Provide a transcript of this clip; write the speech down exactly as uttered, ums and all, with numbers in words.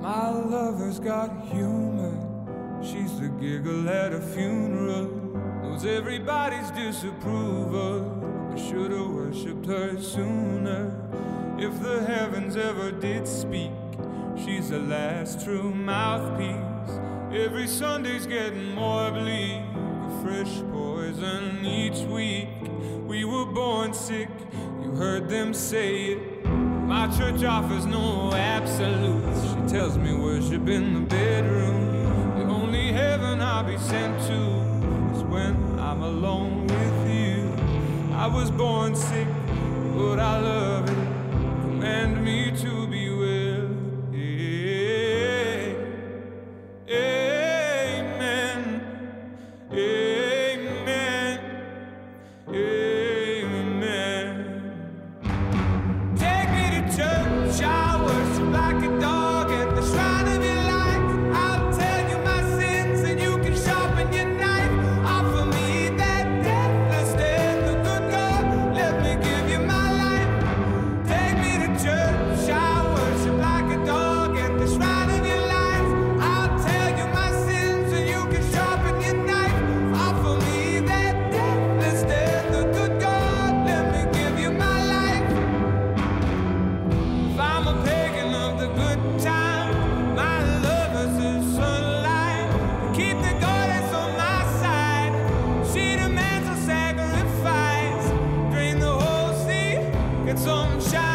My lover's got humor. She's the giggle at a funeral. Knows everybody's disapproval. I should've worshipped her sooner. If the heavens ever did speak, she's the last true mouthpiece. Every Sunday's getting more bleak, a fresh poison each week. We were born sick, you heard them say it. My church offers no absolutes. She tells me worship in the bedroom. The only heaven I'll be sent to is when I'm alone with you. I was born sick, but I love it. Command me to be well. Yeah. Amen. Amen. Amen. Take me to church, I worship like a dog at the shrine of your life. I'll tell you my sins and you can sharpen your knife. Offer me that deathless death, the good God, let me give you my life. Take me to church, I worship like a dog at the shrine of your life. I'll tell you my sins and you can sharpen your knife. Offer me that deathless death, the good God, let me give you my life. If I'm a pagan of the good time, my lover's the sunlight. Keep the goddess on my side. She demands a sacrifice. Drain the whole sea, get some shine.